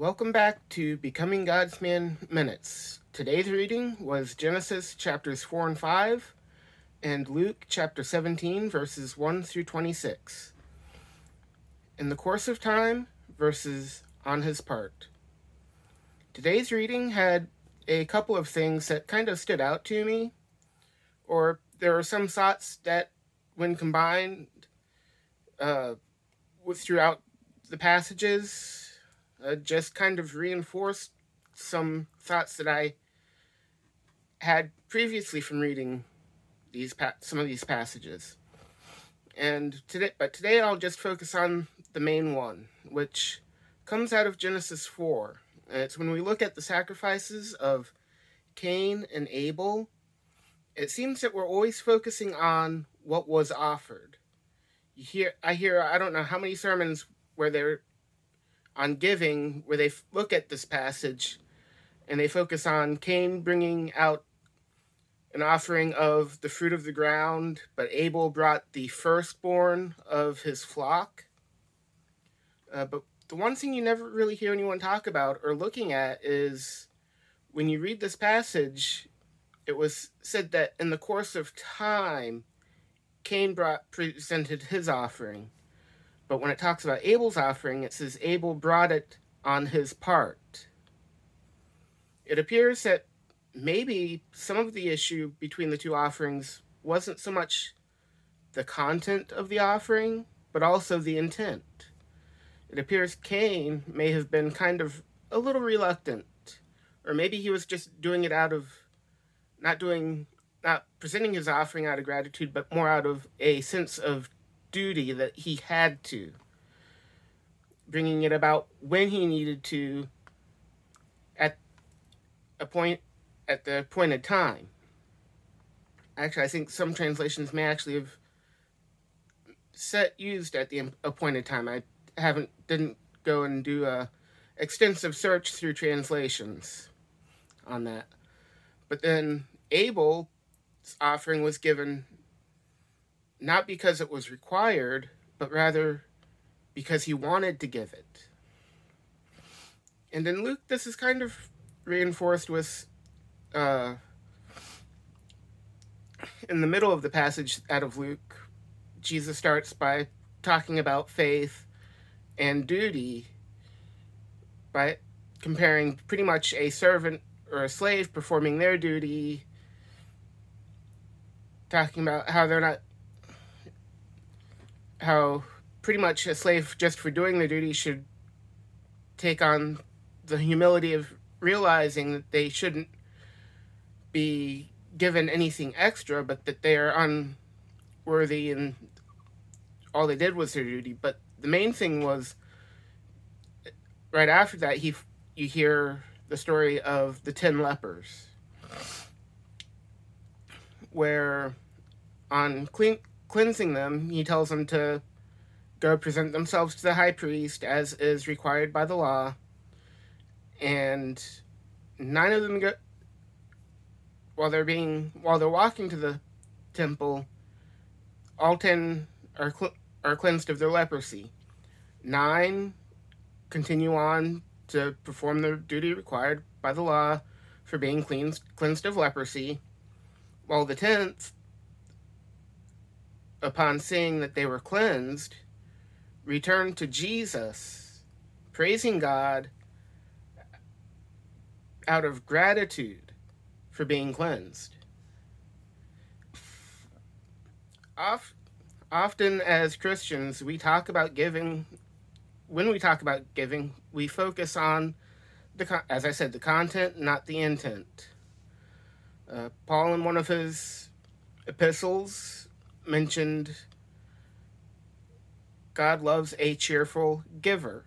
Welcome back to Becoming God's Man Minutes. Today's reading was Genesis chapters 4 and 5 and Luke chapter 17 verses 1 through 26. In the course of time versus on his part. Today's reading had a couple of things that kind of stood out to me, or there were some thoughts that, when combined throughout the passages, just kind of reinforced some thoughts that I had previously from reading some of these passages. And today I'll just focus on the main one, which comes out of Genesis 4. And it's when we look at the sacrifices of Cain and Abel, it seems that we're always focusing on what was offered. I don't know how many sermons where they're on giving, where they look at this passage and they focus on Cain bringing out an offering of the fruit of the ground, but Abel brought the firstborn of his flock. But the one thing you never really hear anyone talk about or looking at is, when you read this passage, it was said that in the course of time, Cain presented his offering. But when it talks about Abel's offering, it says Abel brought it on his part. It appears that maybe some of the issue between the two offerings wasn't so much the content of the offering, but also the intent. It appears Cain may have been kind of a little reluctant, or maybe he was just doing it out of not presenting his offering out of gratitude, but more out of a sense of duty that he had to, bringing it about when he needed to at the appointed time. Actually, I think some translations may actually have used at the appointed time. I didn't go and do a extensive search through translations on that. But then Abel's offering was given not because it was required, but rather because he wanted to give it. And in Luke, this is kind of reinforced with, in the middle of the passage out of Luke, Jesus starts by talking about faith and duty by comparing pretty much a servant or a slave performing their duty, talking about how pretty much a slave, just for doing their duty, should take on the humility of realizing that they shouldn't be given anything extra, but that they are unworthy and all they did was their duty. But the main thing was, right after that, you hear the story of the 10 lepers, where on cleansing them, he tells them to go present themselves to the high priest as is required by the law, and 9 of them go while they're walking to the temple. All 10 are cleansed of their leprosy. 9 continue on to perform their duty required by the law for being cleansed of leprosy, while the 10th, upon seeing that they were cleansed, returned to Jesus, praising God out of gratitude for being cleansed. Often as Christians, we talk about giving. When we talk about giving, we focus on, as I said, the content, not the intent. Paul, in one of his epistles, mentioned God loves a cheerful giver.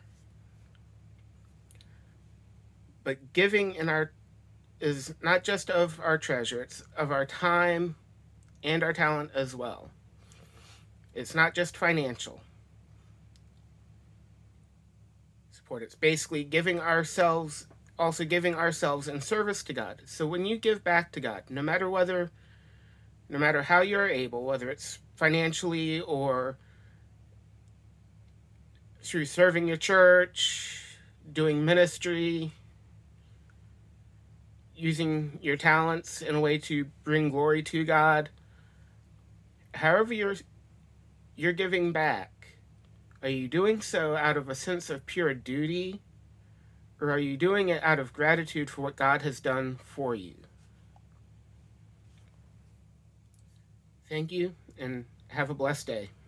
But giving is not just of our treasure, it's of our time and our talent as well. It's not just financial support. It's basically giving ourselves in service to God. So when you give back to God, no matter how you're able, whether it's financially or through serving your church, doing ministry, using your talents in a way to bring glory to God, however you're giving back, are you doing so out of a sense of pure duty, or are you doing it out of gratitude for what God has done for you? Thank you, and have a blessed day.